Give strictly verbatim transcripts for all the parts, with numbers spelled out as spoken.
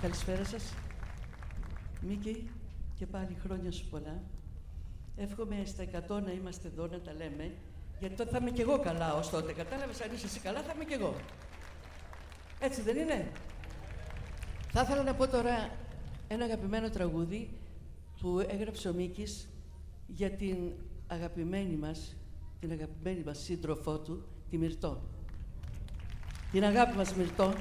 Καλησπέρα σας. Μίκη, και πάλι χρόνια σου πολλά. Εύχομαι στα εκατό να είμαστε εδώ, να τα λέμε, γιατί τότε θα είμαι κι εγώ καλά ως τότε. Κατάλαβες, αν είσαι εσύ καλά, θα είμαι κι εγώ. Έτσι δεν είναι? Θα ήθελα να πω τώρα ένα αγαπημένο τραγούδι που έγραψε ο Μίκης για την αγαπημένη μας, την αγαπημένη μας σύντροφό του, τη Μυρτώ. Την αγάπη μας Μυρτώ.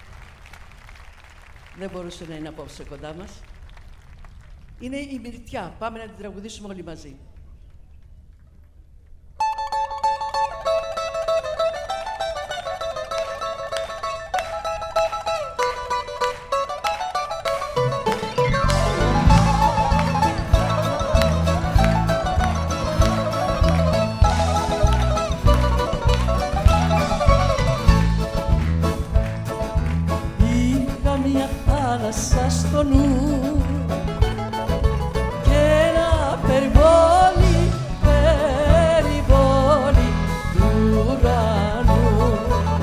Δεν μπορούσε να είναι απόψε κοντά μας. Είναι η Μυρτιά. Πάμε να την τραγουδήσουμε όλοι μαζί. Θάλασσα στο νου και ένα περιβόλι, περιβόλι του ουρανού,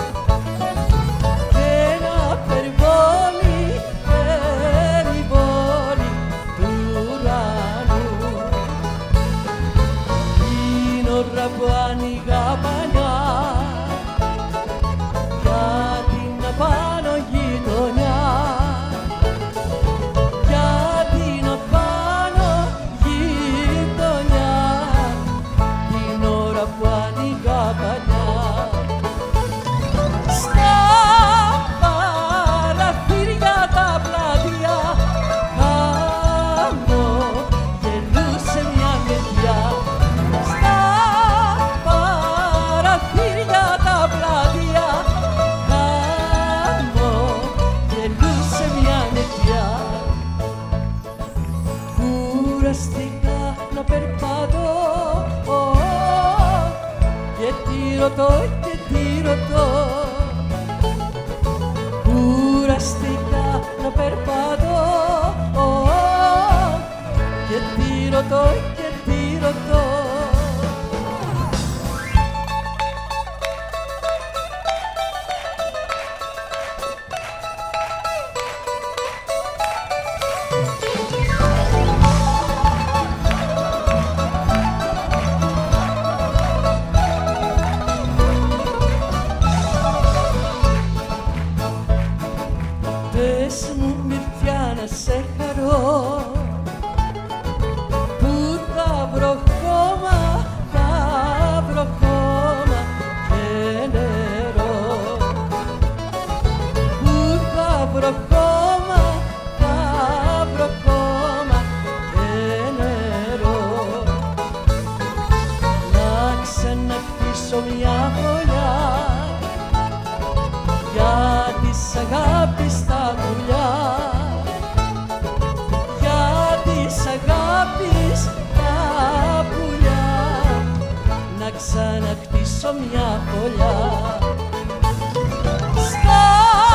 και ένα περιβόλι, περιβόλι του ουρανού. Την ώρα που άνοιγα πανιά για την απάνω γειτονιά, να περπατώ και τι ρωτώ και τι ρωτώ. Κουραστικά να περπατώ και τι ρωτώ και τι ρωτώ. Πες μου Μυρτιά να σε χαρώ, που θα βρω χώμα, θα βρω χώμα και νερό, που θα βρω χώμα, θα βρω χώμα και νερό, να ξαναχτίσω μια φωλιά για της αγάπης τα πουλιά, για της αγάπης τα πουλιά, να ξαναχτίσω μια φωλιά. Στα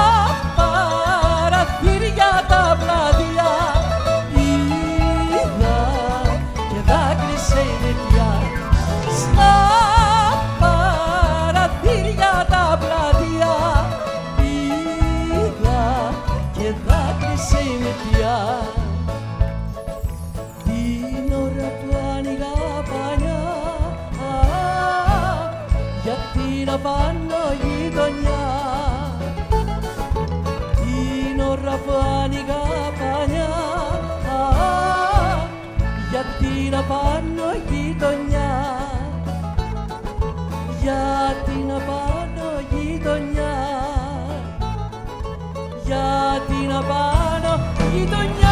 παραθύρια τα πλατεία είδα και δάκρυσε η Μυρτιά. Στα παραθύρια τα πλατεία και δάκρυσε η Μυρτιά. Την ώρα που άνοιγα πανιά για την απάνω γειτονιά, την ώρα που άνοιγα πανιά για την απάνω γειτονιά, για την απάνω γειτονιά, για την απάνω γειτονιά.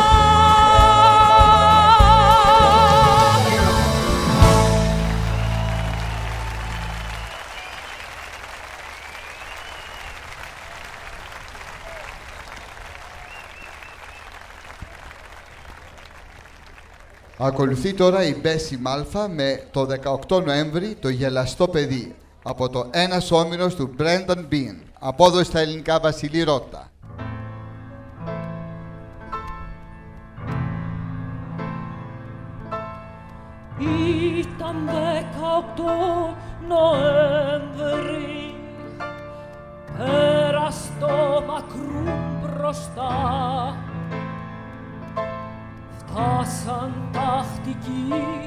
Ακολουθεί τώρα η Μπέση Μάλφα με το δεκαοκτώ Νοέμβρη το Γελαστό Παιδί από το Ένας Όμηρος του Μπρένταν Μπιν. Απόδοση στα ελληνικά Βασιλή Ρώτα. Ήταν δεκαοκτώ Νοέμβρη, πέρα στο μακρούν μπροστά. Φτάσαν τακτικοί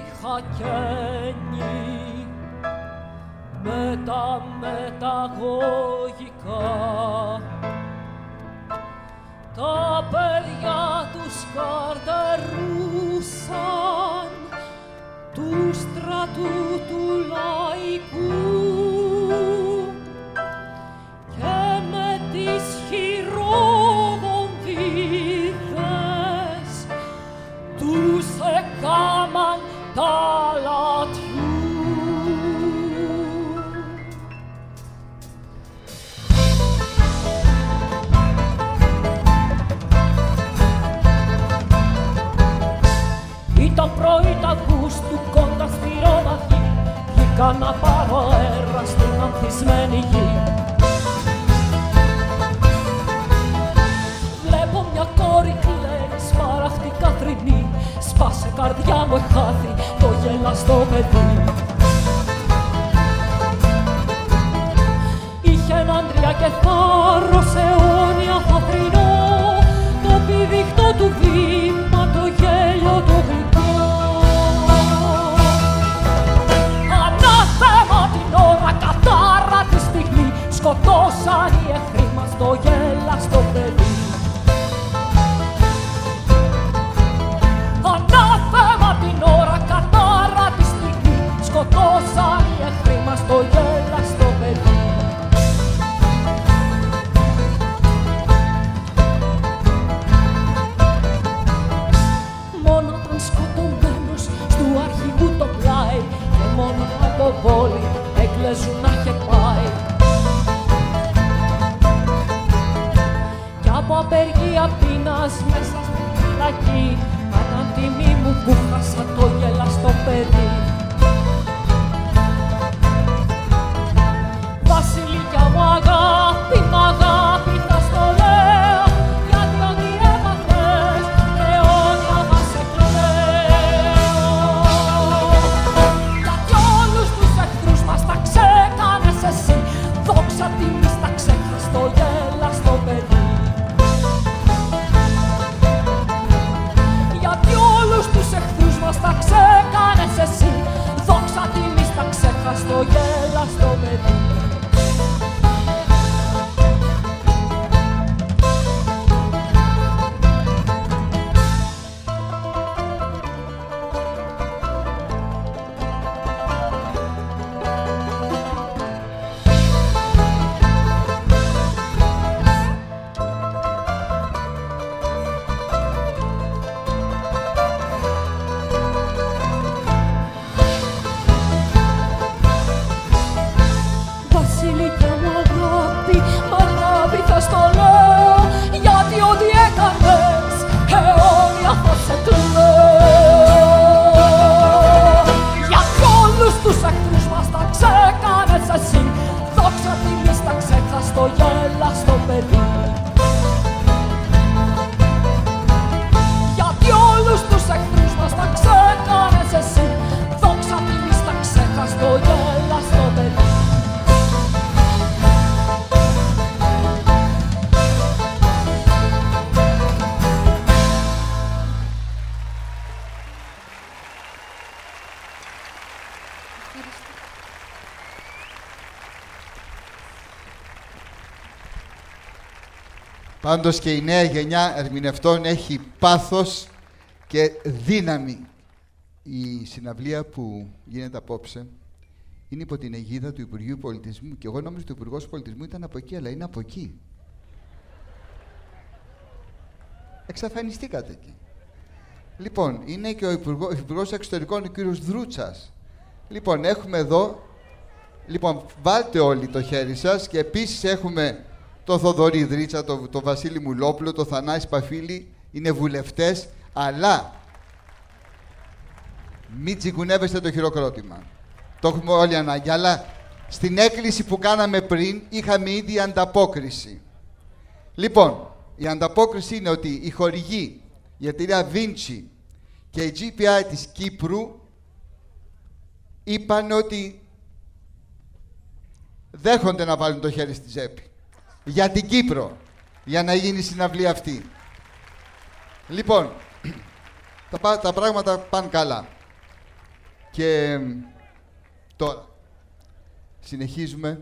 χακένοι με τα μεταγωγικά. Τα παιδιά τους καρτερούσαν του στρατού του λαϊκού και με τις χειροβομβίδες τους εκάμαν τα λατιού. Ήταν πρωί τ' Αυγούστου κοντά στη Ρόδαχη, βγήκα να πάρω αέρα στην ανθισμένη γη. Βλέπω μια κόρη κλαίει, σφαραχτικά θρηνή, σπάσε καρδιά μου εχάθη το γελαστό παιδί. Είχε άντρια και θάρρος αιώνια φαθρινό, το πηδήχτο του βήμα, το γέλιο του γλυκό. Ανάθεμα την ώρα, κατάρα τη στιγμή, σκοτώσαν οι εχθροί μας το γέλαστο παιδί. Ανάθεμα την ώρα, κατάρα τη στιγμή, σκοτώσαν οι εχθροί μας το γέλαστο παιδί. Μόνο από πόλη έκλεζουν να είχε πάει κι από απεργία πείνας μέσα στη φυλακή ήταν τιμή μου που χάσα το γελαστό παιδί. Βασιλικιά μου αγάπη, μ' αγάπη θα στο λέω, γιατί ό,τι έμαθες αιώνια θα σε κλαίω. Γιατί όλους τους εχθρούς μας τα ξέκανες εσύ, δόξα τιμής τα ξέχας το γέλαστο παιδί. Γιατί όλους τους εχθρούς μας τα ξέκανες εσύ, δόξα τιμής τα ξέχας το γέλαστο παιδί. Πάντως και η νέα γενιά ερμηνευτών έχει πάθος και δύναμη. Η συναυλία που γίνεται απόψε είναι υπό την αιγίδα του Υπουργείου Πολιτισμού και εγώ νόμιζα ότι ο Υπουργός Πολιτισμού ήταν από εκεί, αλλά είναι από εκεί. Εξαφανιστήκατε εκεί. Λοιπόν, είναι και ο Υπουργός, ο Υπουργός Εξωτερικών, ο κύριος Δρούτσας. Λοιπόν, έχουμε εδώ, λοιπόν, βάλτε όλοι το χέρι σας και επίσης έχουμε το Θοδωρή Δρίτσα, το, το Βασίλη Μουλόπουλο, το Θανάση Παφίλη, είναι βουλευτές, αλλά μην τσιγκουνεύεστε το χειροκρότημα. Το έχουμε όλοι ανάγκη, αλλά στην έκκληση που κάναμε πριν είχαμε ήδη ανταπόκριση. Λοιπόν, η ανταπόκριση είναι ότι η χορηγή, η εταιρεία Vinci και η τζι πι άι της Κύπρου είπαν ότι δέχονται να βάλουν το χέρι στη τσέπη. Για την Κύπρο. για να γίνει η συναυλία αυτή. Λοιπόν, τα, τα πράγματα πάνε καλά. Και τώρα, συνεχίζουμε.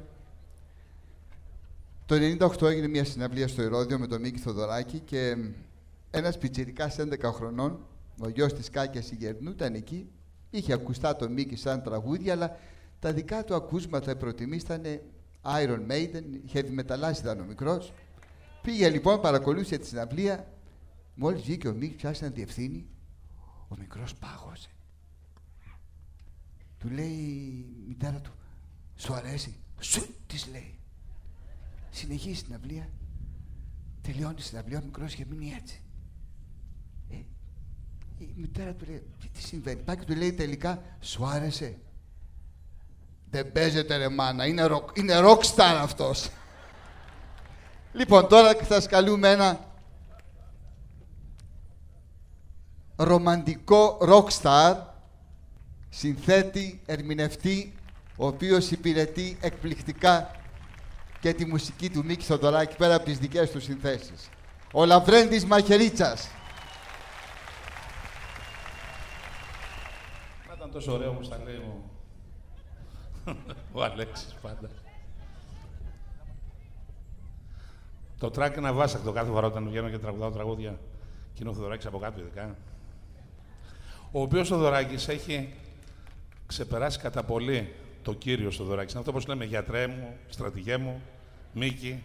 Το ενενήντα οκτώ έγινε μια συναυλία στο Ηρώδειο με τον Μίκη Θοδωράκη και ένας πιτσιρικάς έντεκα χρονών, ο γιος της Κάκιας η Γερνού, ήταν εκεί. Είχε ακουστά τον Μίκη σαν τραγούδια, αλλά τα δικά του ακούσματα προτιμής ήταν Iron Maiden, heavy metal ήταν ο μικρός. Πήγε λοιπόν, παρακολούθησε τη συναυλία. Μόλις βγήκε ο Μίκης, άρχισε να διευθύνει. Ο μικρός πάγωσε. Του λέει η μητέρα του, σου αρέσει? Σου, της λέει. Συνεχίζει η συναυλία. Τελειώνει η συναυλία, ο μικρός είχε μείνει έτσι. Ε, η μητέρα του λέει, τι συμβαίνει? Πάει και του λέει τελικά, σου άρεσε? Δεν παίζεται ρε μάνα, είναι rock, είναι rockstar αυτός. Λοιπόν, τώρα θα σας καλούμε ένα ρομαντικό rockstar, συνθέτη, ερμηνευτή, ο οποίος υπηρετεί εκπληκτικά και τη μουσική του Μίκη Θοδωράκη πέρα από τις δικές του συνθέσεις. Ο Λαβρέντης Μαχαιρίτσας. Να ήταν τόσο ωραίο όπως τα λέει ο, ο Αλέξης πάντα. Το τράκ είναι αβάσακτο κάθε φορά όταν βγαίνω και τραγουδάω τραγούδια και είναι ο Θοδωράκης από κάτω ειδικά. Ο οποίος ο Θοδωράκης έχει ξεπεράσει κατά πολύ το κύριο Θοδωράκης. Είναι αυτό όπως λέμε γιατρέ μου, στρατηγέ μου, Μίκη.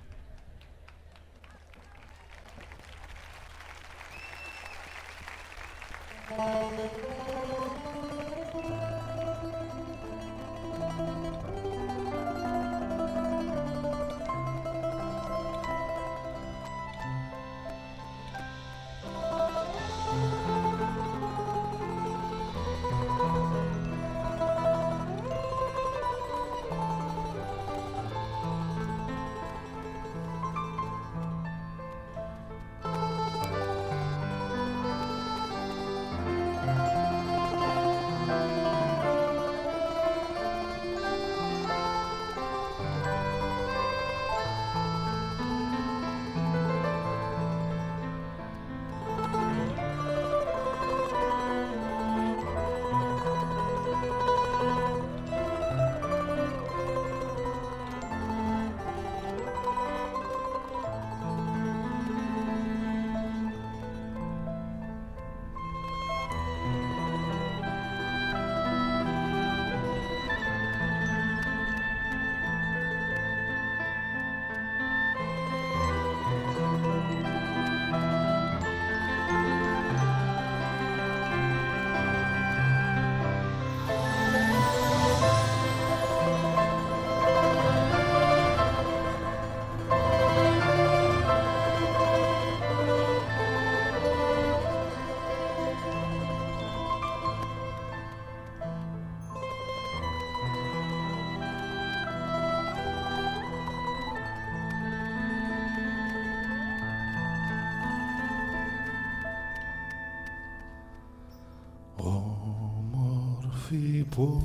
Που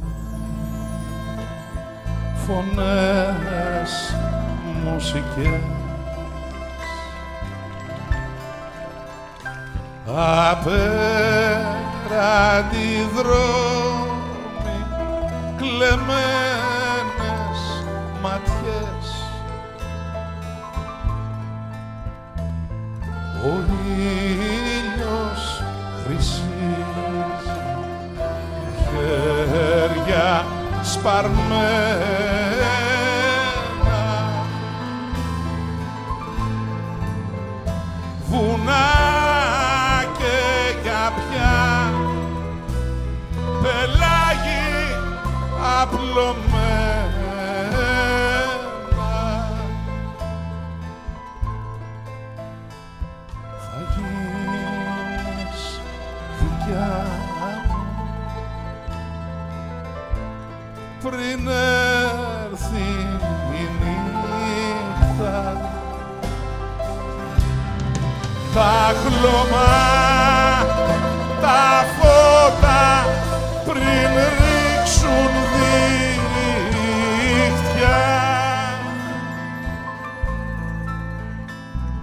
φωνές, μουσικές απέραντι δρόμοι, κλεμμένες ματιές, ο ήλιος χρυσής, χέρια σπαρμένα, βουνά και καπιά, πελάγι απλωμένα. Θα γίνεις δικιά πριν έρθει η νύχτα, τα χλωμά, τα φώτα πριν ρίξουν δίχτυα,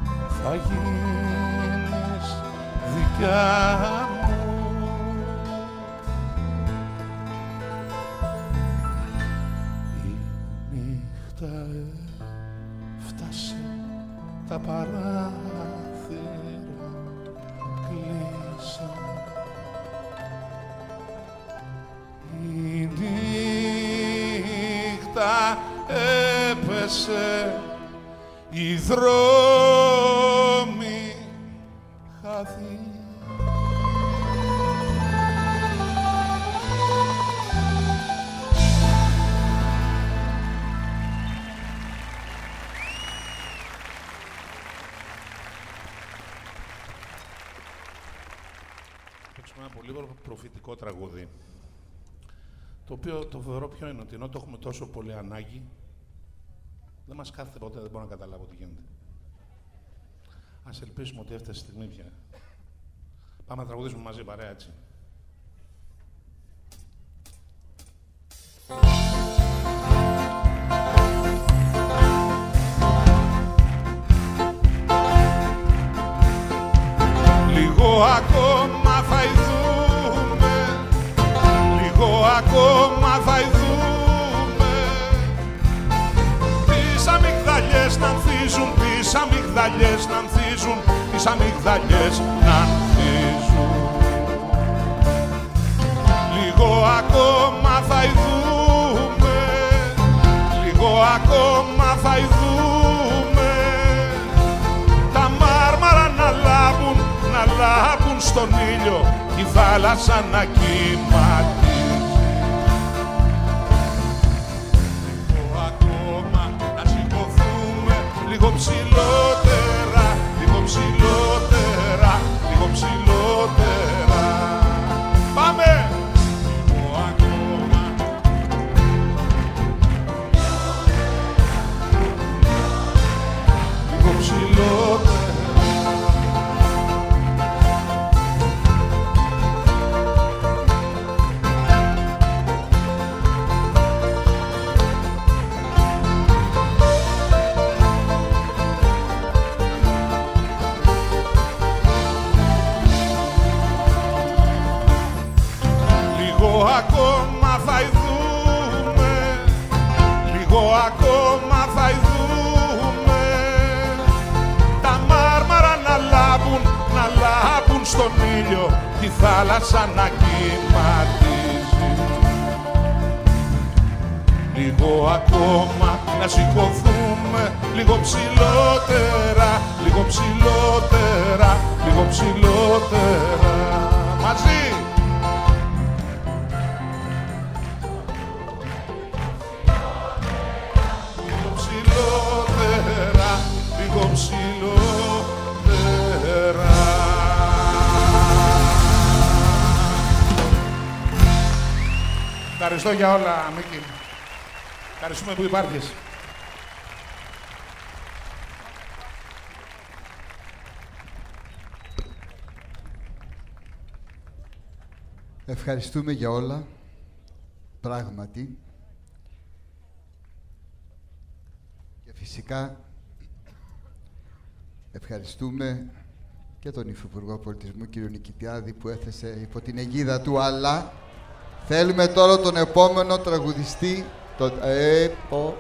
σπίτια μου. Η νύχτα έφτασε, τα παράθυρα κλείσαν. Η νύχτα έπεσε, οι δρόμοι χαθήκαν. Ένα πολύ προφητικό τραγούδι, το οποίο το θεωρώ ποιο είναι, ότι ενώ το έχουμε τόσο πολύ ανάγκη, δεν μας κάθεται ποτέ, δεν μπορώ να καταλάβω τι γίνεται. Ας ελπίσουμε ότι έφτασε η στιγμή πια. Πάμε να τραγουδήσουμε μαζί, παρέα, έτσι. Λίγο ακόμα θα ειδούμε, λίγο ακόμα θα ειδούμε, τις αμυγδαλιές να ανθίζουν, τις αμυγδαλιές να ανθίζουν, τις αμυγδαλιές να ανθίζουν. Λίγο ακόμα θα ειδούμε, λίγο ακόμα θα ειδούμε, τα μάρμαρα να λάβουν, να λάβουν στον ήλιο κι η θάλασσα να κυματίζει. Λίγο ακόμα να σηκωθούμε, λίγο ψηλότερα, λίγο ψηλότερα, λίγο ψηλότερα. Πάμε! Λίγο ακόμα. Λίγο ψηλότερα. Ακόμα θα ειδούμε, λίγο ακόμα θα ειδούμε, τα μάρμαρα να λάβουν, να λάβουν στον ήλιο τη θάλασσα να κυματίζει. Λίγο ακόμα να σηκωθούμε, λίγο ψηλότερα, λίγο ψηλότερα, λίγο ψηλότερα, μαζί. Λίγο ψηλότερα. Ευχαριστώ για όλα, Μίκη. Ευχαριστούμε που υπάρχεις. Ευχαριστούμε για όλα, πράγματι. Και φυσικά ευχαριστούμε και τον Υφυπουργό Πολιτισμού, κύριο Νικητιάδη, που έθεσε υπό την αιγίδα του, αλλά θέλουμε τώρα τον επόμενο τραγουδιστή, τον... Ε, ο...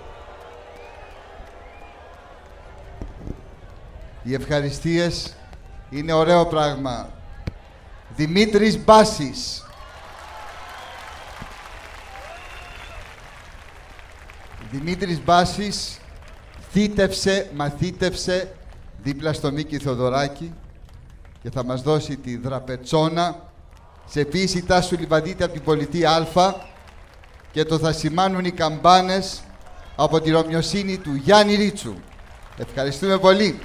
Οι ευχαριστίες είναι ωραίο πράγμα. Δημήτρης Μπάσης. Δημήτρης Μπάσης θύτευσε, μαθήτευσε δίπλα στο Μίκη Θοδωράκη και θα μας δώσει τη δραπετσόνα σε ποίηση Τάσου Λιβαδίτη από την Πολιτή Α και το θα σημάνουν οι καμπάνες από τη Ρωμιοσύνη του Γιάννη Ρίτσου. Ευχαριστούμε πολύ.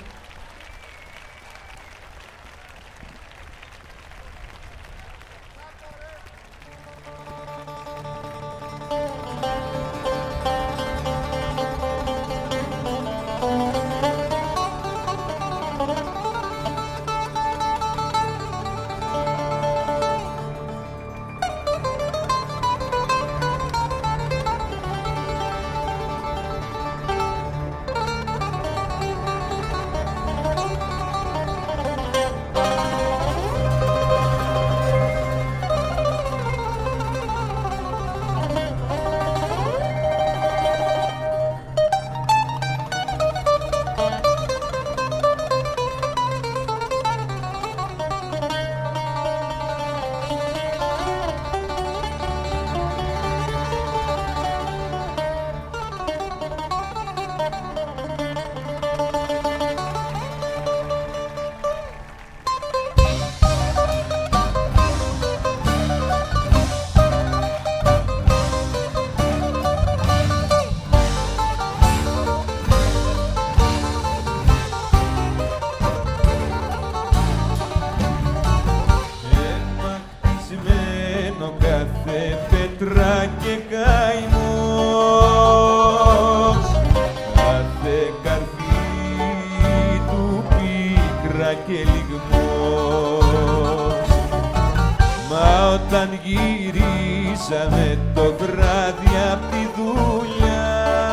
στιγμός. Μα όταν γυρίσαμε το βράδυ απ' τη δουλειά,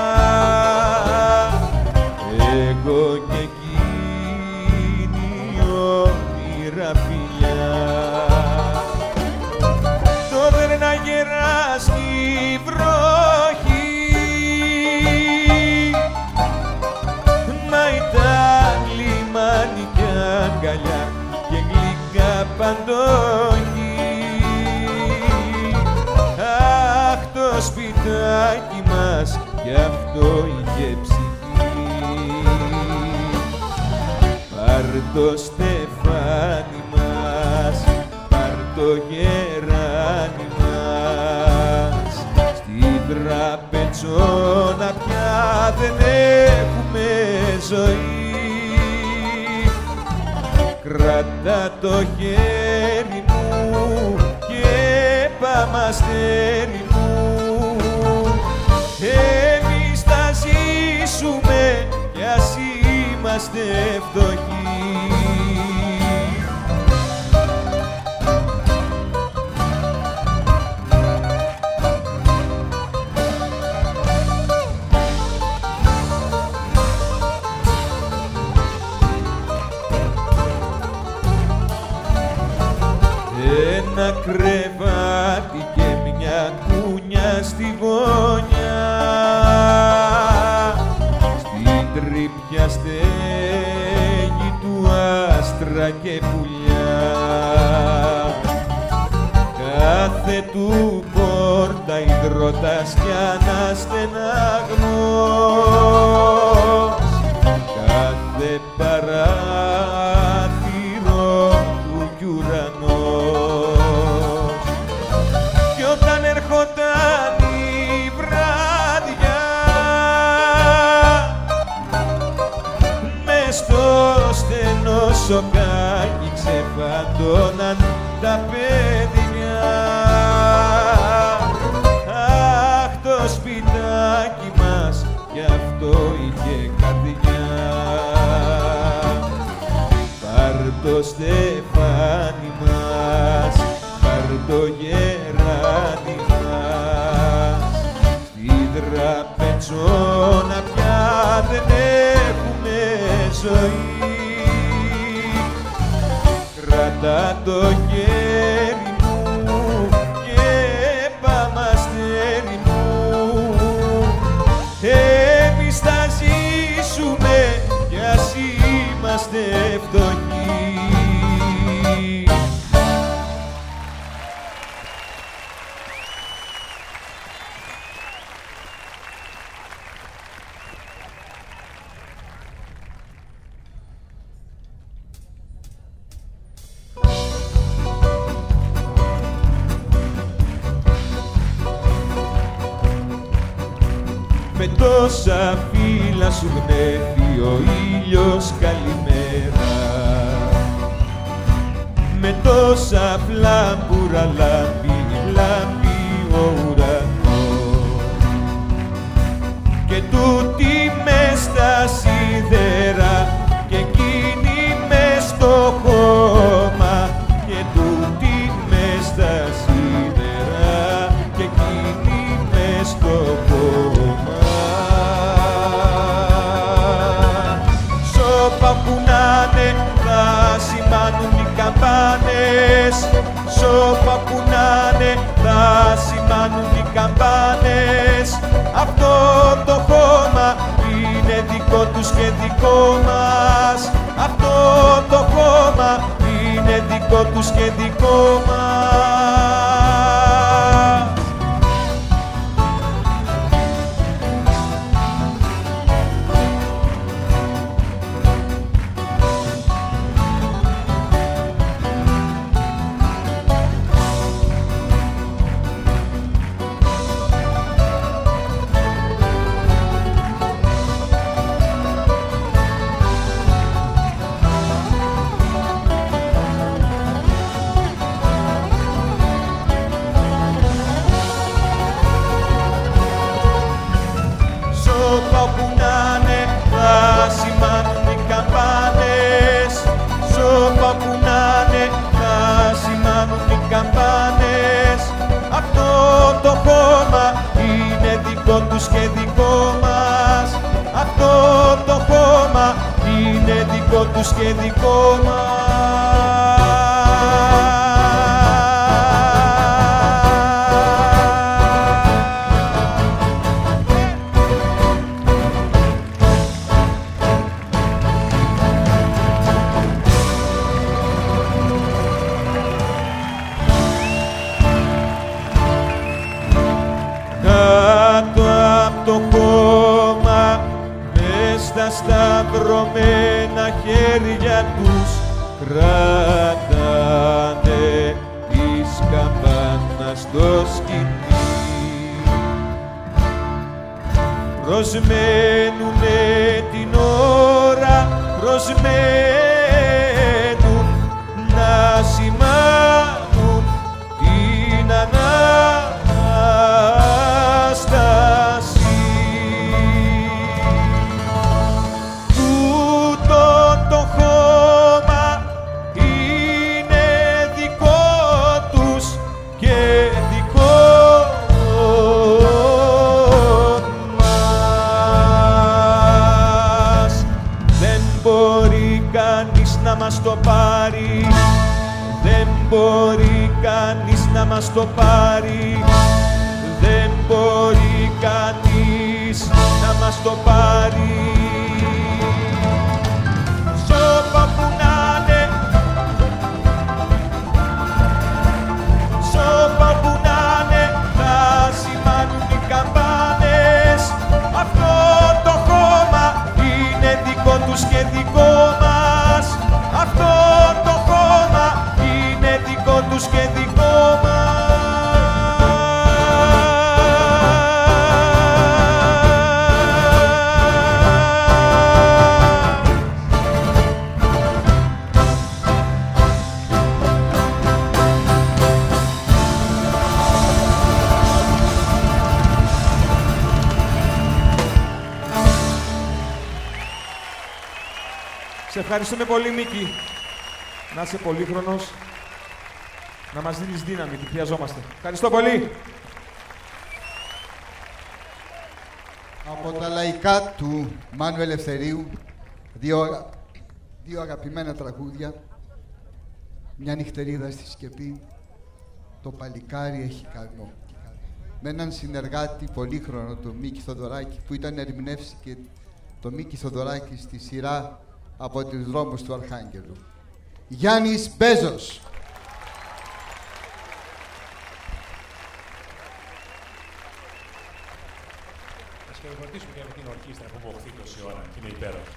εγώ και εκείνη όνειρα φιλιά, το δέρνα γεράστη βροχή, μα ήταν λιμάνι κι αγκαλιά και γλυκά παντοχή. Αχ, το σπιτάκι μας κι αυτό είχε ψυχή. Πάρ' το στεφάνι μας, πάρ' το γεράνι μας, στην τραπετσόνα πια δεν έχουμε ζωή. Κρατά το χέρι μου και πάμε αστέρι μου, εμείς θα ζήσουμε κι ας είμαστε φτωχοί. Ένα κρεβάτι και μια κούνια στη γωνιά, στην τρύπια στέγη του άστρα και πουλιά. Κάθε του πόρτα υδρότας κι αναστεναγμός, κάθε παράθυρο του κι ουρανός. Κι όταν ερχόταν η βράδια, μες στο στενό σοκάκι ξεφαντώναν τα παιδιά. Αχ, το σπιτάκι μας κι αυτό είχε καρδιά. Πάρ' το στεφάνι μας, πάρ' το γεράνι μας, στην τραπετσόνα πια δεν έχουμε ζωή. Κρατά το χέρι μου και πάμε αστέρι μου, εμείς θα ζήσουμε κι ας είμαστε φτωχοί. Με τόσα φύλλα σου γνέφει ο ήλιος καλημέρα, με τόσα φλάμπουρα λάμπει, λάμπει ο ουρανός, και τούτη μες στα σίδερα και εκείνη μες στο χώμα, και τούτη μες στα σίδερα και εκείνη μες στο χώμα. Σώπα που να'ναι θα σημάνουν οι καμπάνες, σώπα που να'ναι θα σημάνουν οι καμπάνες. Αυτό το χώμα είναι δικό τους και δικό μας, αυτό το χώμα είναι δικό τους και δικό μας. δικό τους και δικό μας. Αυτό το χώμα είναι δικό τους και δικό μας. Σταυρωμένα χέρια τους κράτανε εις καμπάνα στο σκηνή. Προσμένουνε την ώρα, προσμένουν να σημάνουν την Ανάσταση. Να μας το πάρει, δεν μπορεί κανείς να μας το πάρει, δεν μπορεί κανείς να μας το πάρει. Σώπα που να'ναι, σώπα που να'ναι, θα σημάνουν οι καμπάνες. Αυτό το χώμα είναι δικό τους και δικό μας. Αυτό το χώμα είναι δικό τους και δικό Σε ευχαριστούμε πολύ, Μίκη. Να είσαι πολύχρονος, να μας δίνεις δύναμη, τη χρειαζόμαστε. Ευχαριστώ πολύ. Από τα λαϊκά του Μάνου Ελευθερίου, δύο, δύο αγαπημένα τραγούδια. Μια νυχτερίδα στη σκεπή, το παλικάρι έχει καημό. Με έναν συνεργάτη πολύχρονο, τον Μίκη Θοδωράκη, που ήταν ερμηνεύσει και το Μίκη Θοδωράκη στη σειρά από τους δρόμους του Αρχάγγελου. Γιάννης Μπέζος. Θα χαιρετήσουμε και με την ορχήστρα που μοχθεί τόση ώρα και είναι υπέροχη.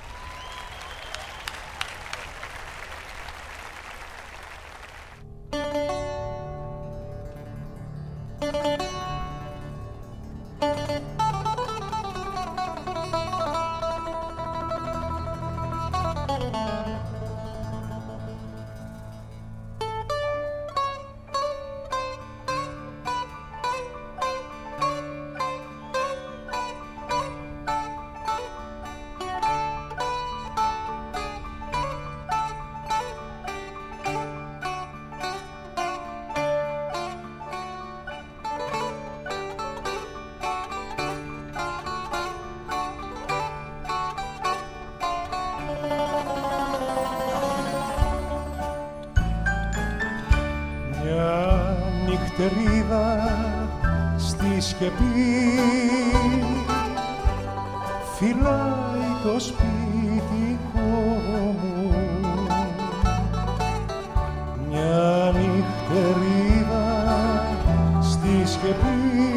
νυχτερίδα στη σκεπή φυλάει το σπίτικο μου, μια νυχτερίδα στη σκεπή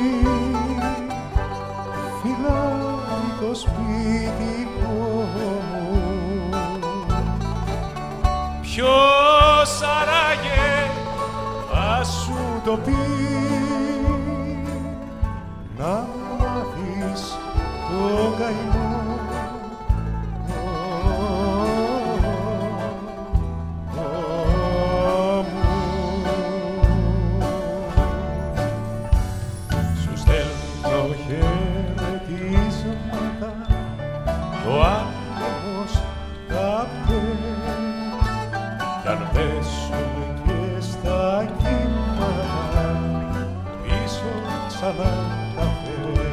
φυλάει το σπίτικο μου. Ποιος άραγε θα σου το πει να μάθεις το καημό σου στέλνω χαιρετίσματα, το άγχος θα πέ κι αν πέσουμε και στα κύματα πίσω ξανά θα φέρει.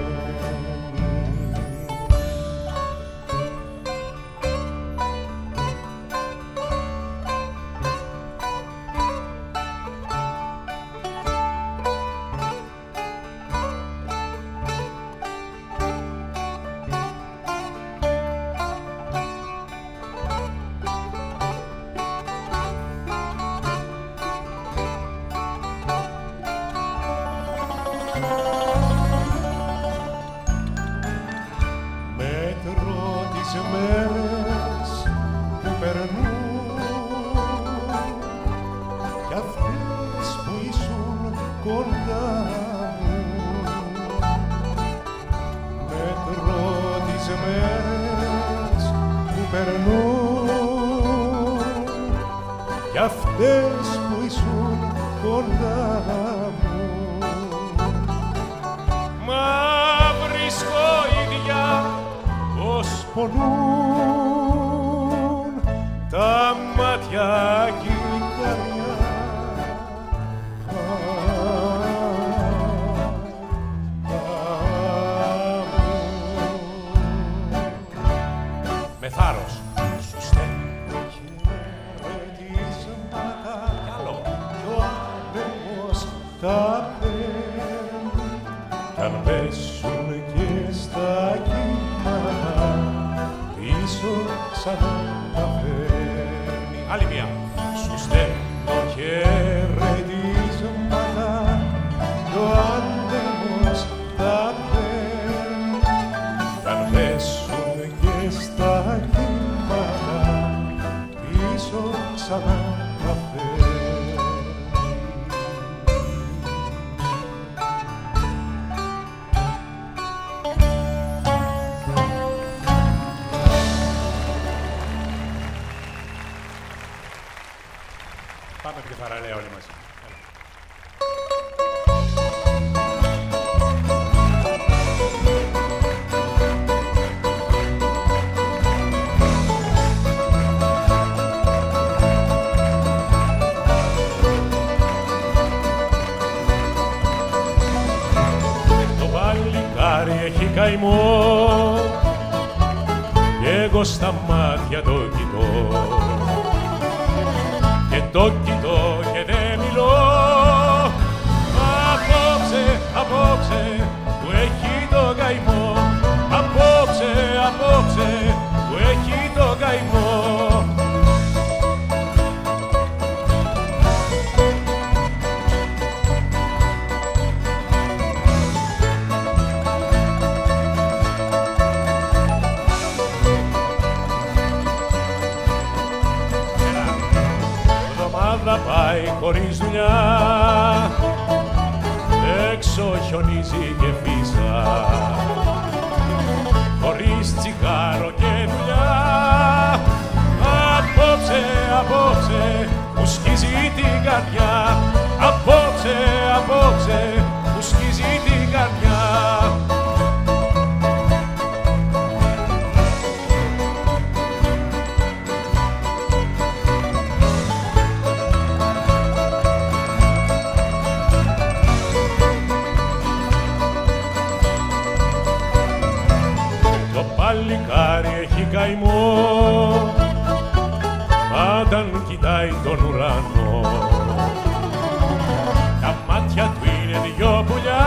κοντά μου. Μετρώ τις μέρες που περνούν κι αυτές που ήσουν κοντά μου. Μα βρίσκω ίδια πως πονούν τα μάτια κι η καρδιά. Με θάρρος σου στέλνω χαιρετίσματα κι άλλο. κι ο άνεμος τα παίρνει κι αν πέσουν και στα κύματα πίσω ξανά τα φέρνει. Άλλη μία. Σου στέλνω χαιρετίσματα κι ο άνεμος τα παίρνει κι αν πέσουν και στα κύματα πίσω ξανά τα φέρνει. Πάμε και παραλία όλοι μαζί. Το παλικάρι έχει καημό κι εγώ στα μάτια το κοιτώ και το κοιτώ και δεν μιλώ. Απόψε, απόψε που έχει το καημό. Απόψε, απόψε που έχει το καημό. Εβδομάδα πάει χωρίς δουλειά, έξω χιονίζει και φύσα, χωρίς τσιγάρο και δουλειά. Απόψε, απόψε που σκίζει την καρδιά. Απόψε, απόψε που σκίζει την καρδιά. Παλικάρι έχει καημό, όταν κοιτάει τον ουρανό. Τα μάτια του είναι δυο πουλιά.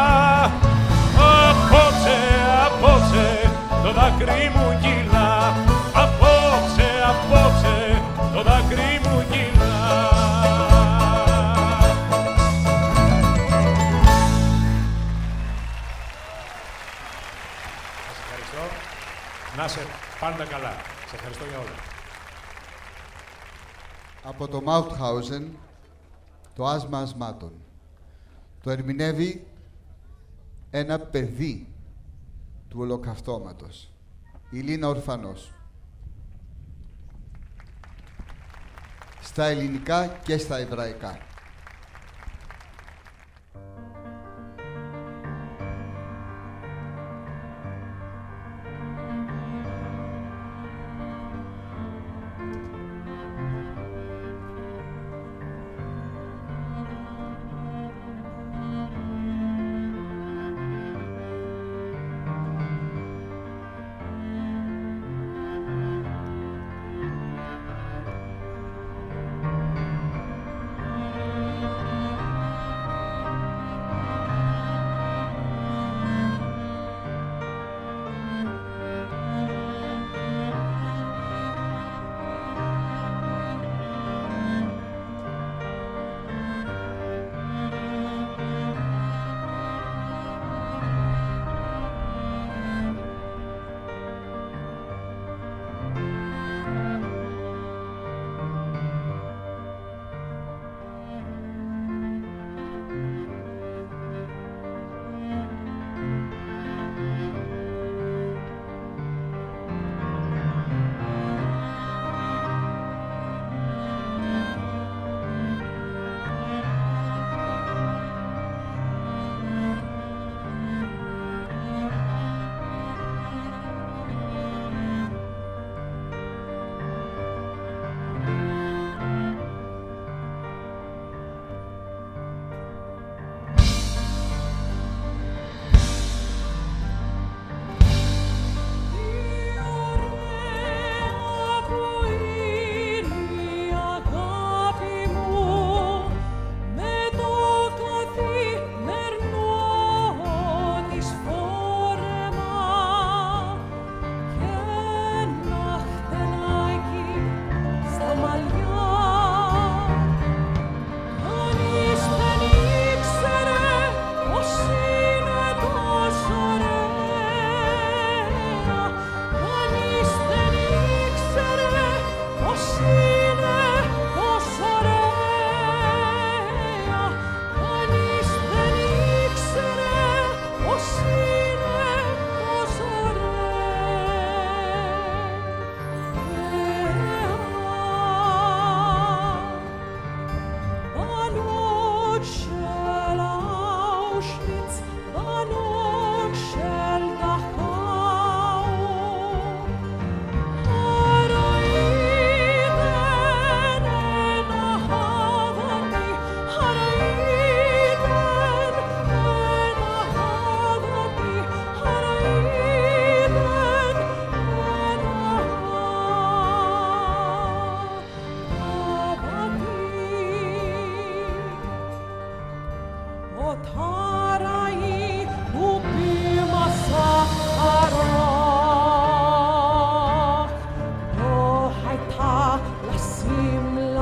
Απόψε, απόψε το δάκρυ μου κυλά. Απόψε, απόψε το δάκρυ μου κυλά. Να σε πάντα καλά. Σε ευχαριστώ για όλα. Από το Mauthausen, το άσμα ασμάτων. Το ερμηνεύει ένα παιδί του ολοκαυτώματος, η Λίνα Ορφανός. Στα ελληνικά και στα εβραϊκά.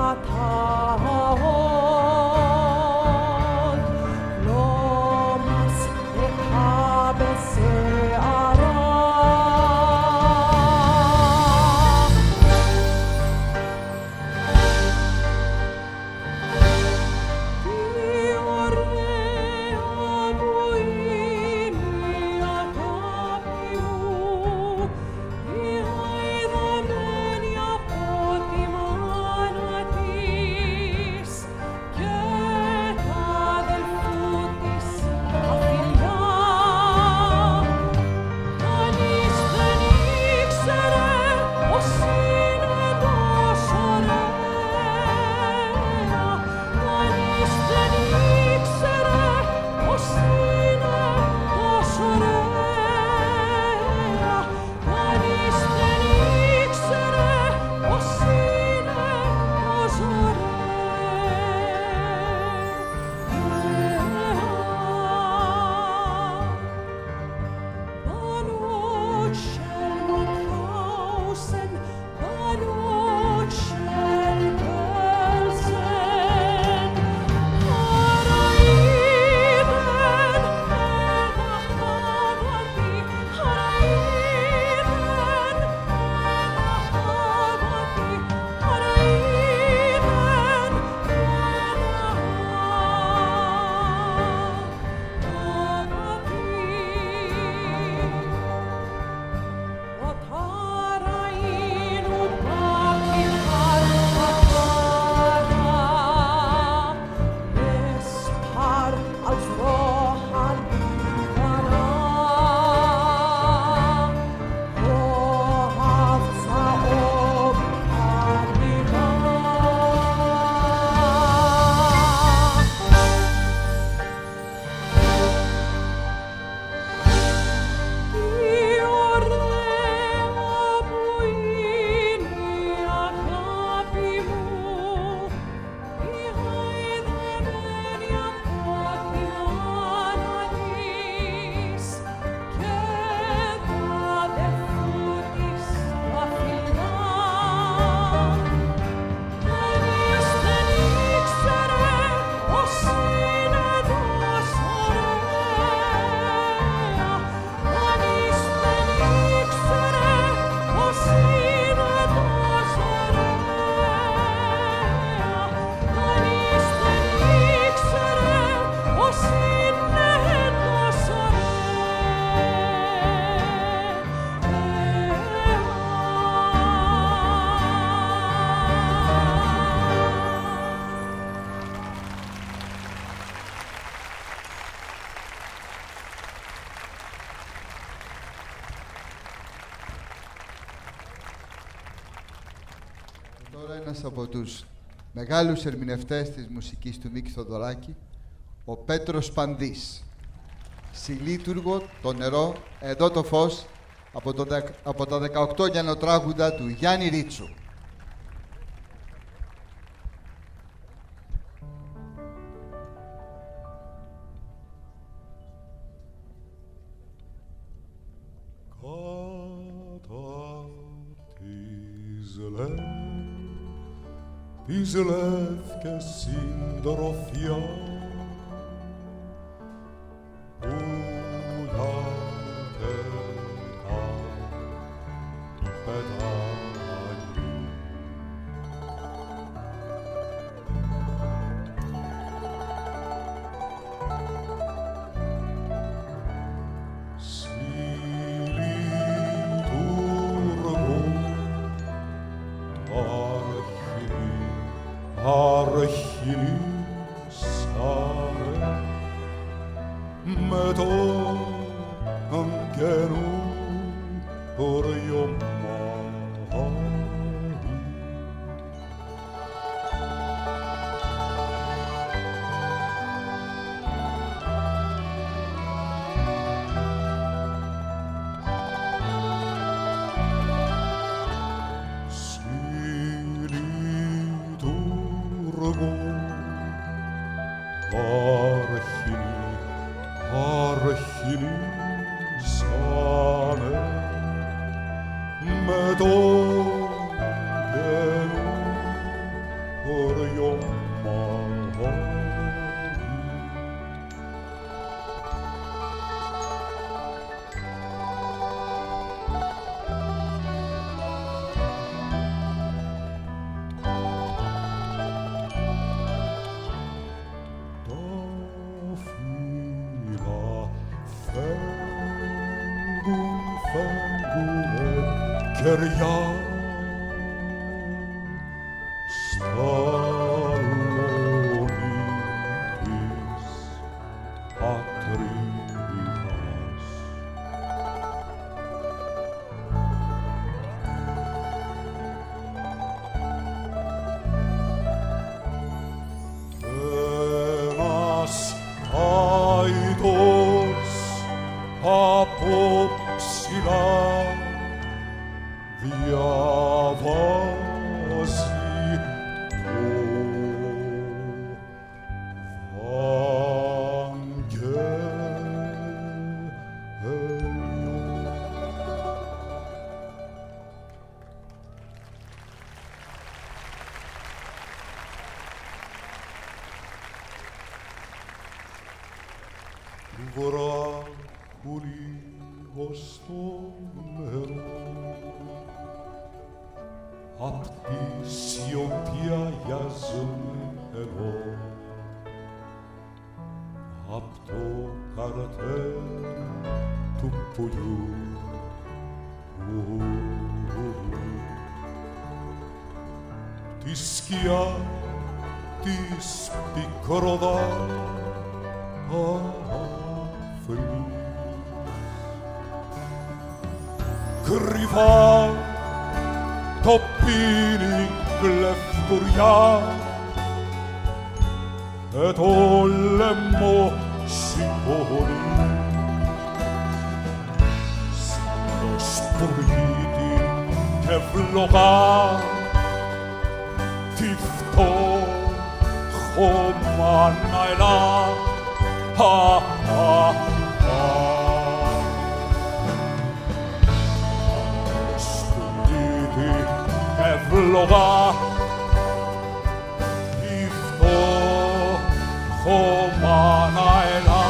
Τώρα ένας από τους μεγάλους ερμηνευτές της μουσικής του Μίκη Θοδωράκη, ο Πέτρος Πανδής. Συλλήτουργο, το νερό, εδώ το φως, από, το, από τα δεκαοκτώ γιαννοτράγουδα του Γιάννη Ρίτσου. Τις λεύκες συντροφιά που λιάτεκα του πετάνι. Συλλήτουργο αρχίσανε με τον καινούριο μάτι. Αρχινήσανε με το καινούριο χωριό μαγάλι. Κεριά σταλονίτης ατρίδας. Ένας άητος από ψηλά διαβάζει το Βαγγέλιο. Βράχουλη ως το νερό απ' τη σιωπή αγιαζωμένο, απ' το καρτέρι του πουλιού. Τη σκιά της πικροδάφνης κρυβά το πίνει κλεφτουριά και το λαιμό σηκώνει σαν σπουργίτη και βλογά τη φτώχωμα να ελά. Ευλογά η φτώχωμα να ελά.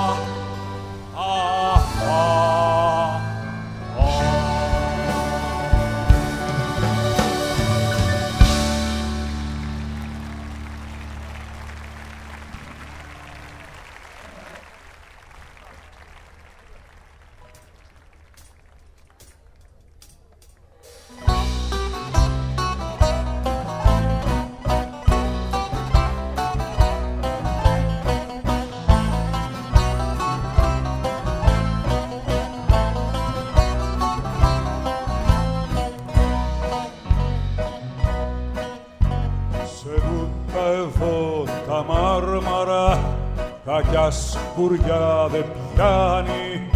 Κακιά σκουριά δε πιάνει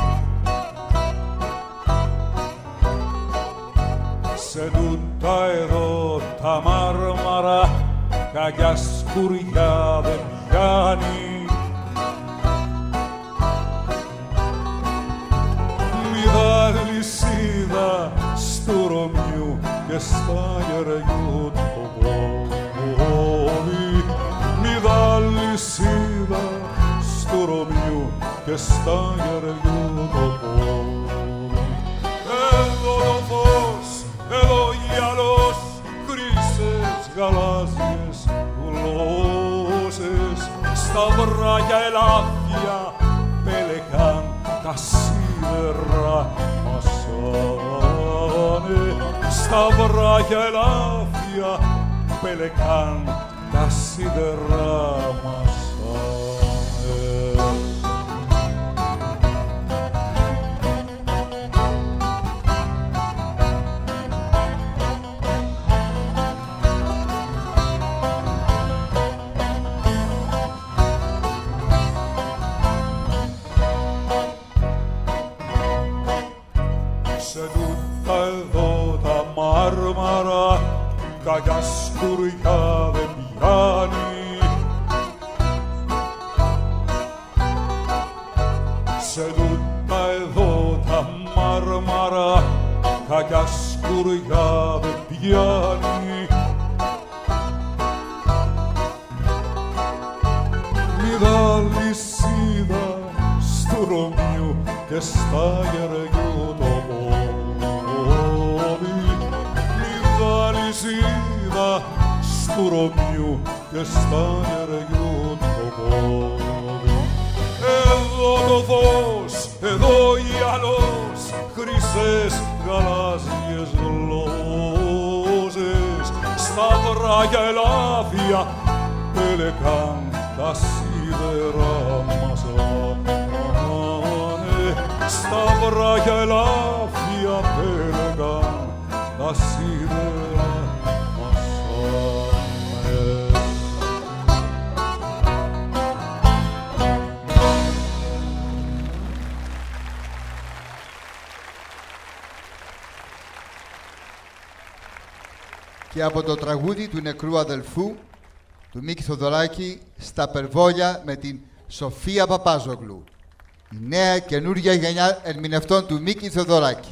σε τούτα εδώ τα μάρμαρα, κακιά σκουριά δε πιάνει. Μηδά λυσίδα στου Ρωμιού και στα Γεωργιού το πόδι, μηδά λυσίδα του Ρωμιού και στα Γεωργιού το πόδι. Εδώ το φως, εδώ γυαλός, χρυσές γαλάζιες γλώσσες, σταυρά για ελάφια πελεκάν τα σίδερα μασάνε. Σταυρά για ελάφια πελεκάν τα σίδερα μασάνε. Σε τούτα εδώ τα μάρμαρα κακιά σκουριά δεν πιάνει. Σε τούτα εδώ τα μάρμαρα κακιά σκουριά δεν πιάνει. αλυσίδα στου Ρωμιού και στα Γεργιού το πόδι. Κλείνω αλυσίδα στου Ρωμιού και στα Γεργιού το πόδι. Εδώ το φως, εδώ η άλλος, χρυσές γαλάζιες γλώσσες, σταυρά και ελάφια, πελεκάν τα σίδερα μας άνε. Σταυρά και ελάφια, πελεκάν τα σίδερα μας άνε. Και από το τραγούδι του νεκρού αδελφού, του Μίκη Θοδωράκη, στα Περβόλια με την Σοφία Παπάζογλου. Η νέα καινούργια γενιά ερμηνευτών του Μίκη Θοδωράκη.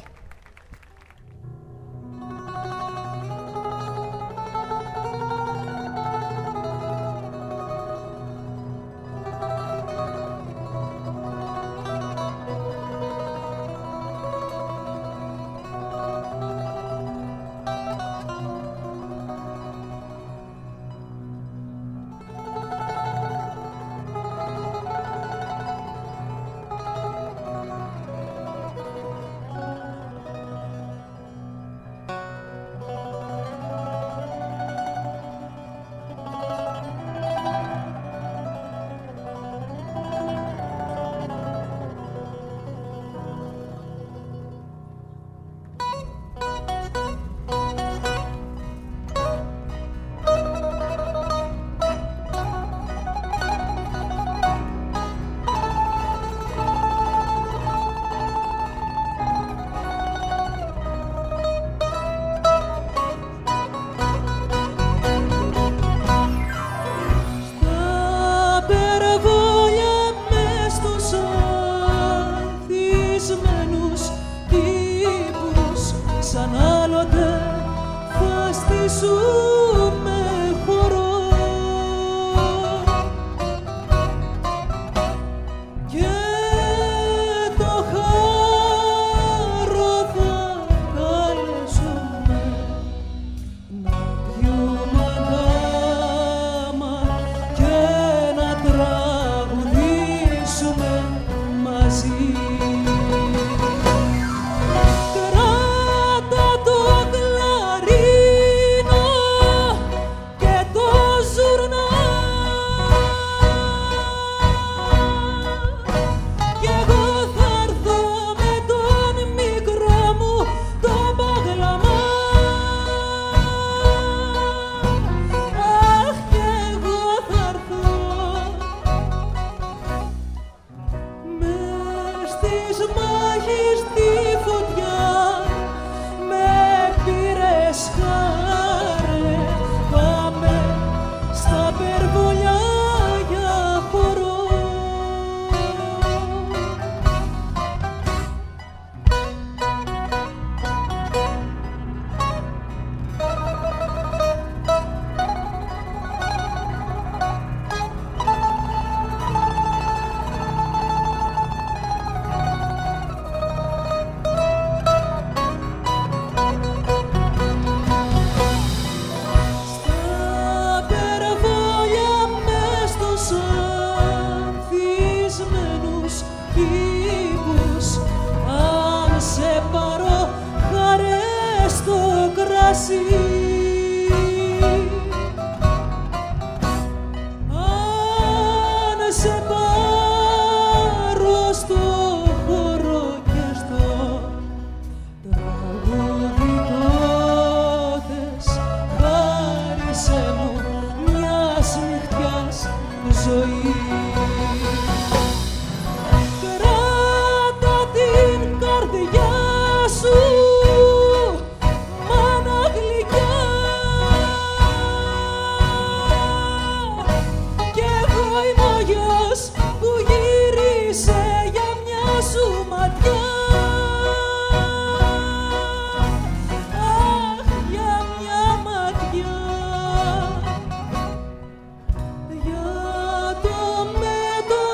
Για το μέτωπο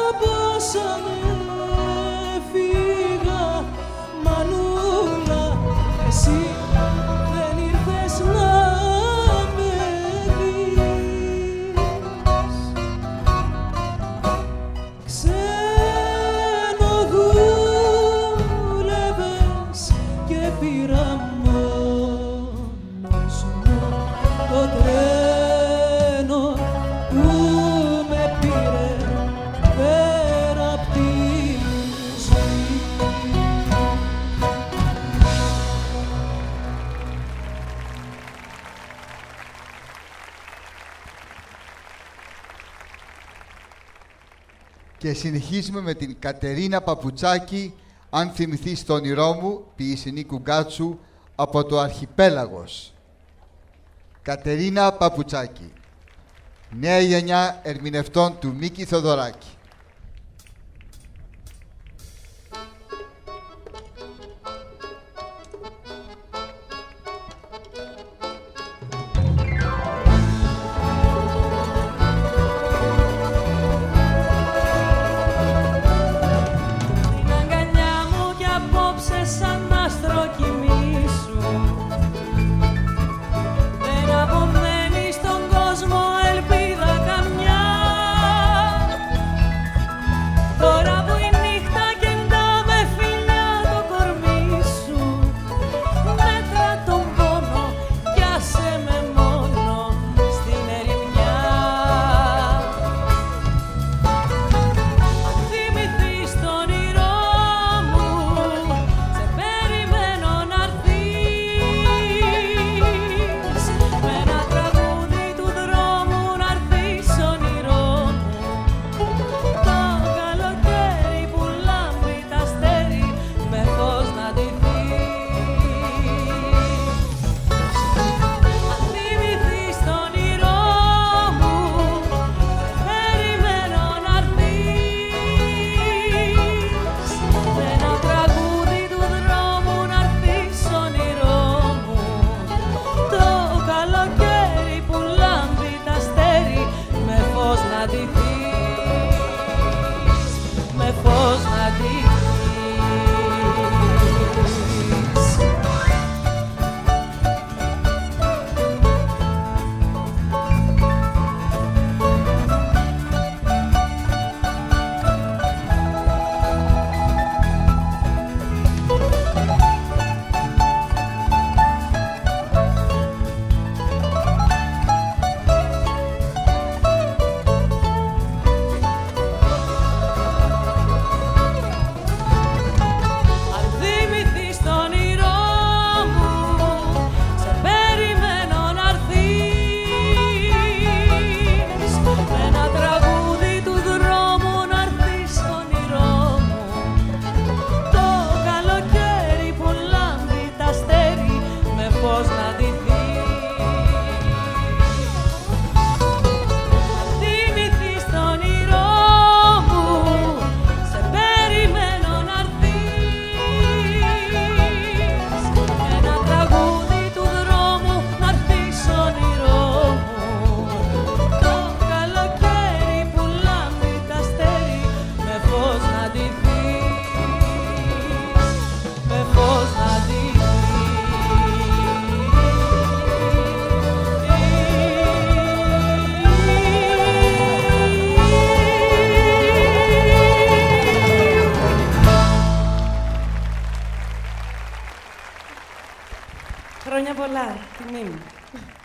Και συνεχίζουμε με την Κατερίνα Παπουτσάκη, «Αν θυμηθείς το όνειρό μου», ποιήση Νίκου Γκάτσου, από το Αρχιπέλαγος. Κατερίνα Παπουτσάκη, νέα γενιά ερμηνευτών του Μίκη Θοδωράκη. Χρόνια πολλά, τιμή μου.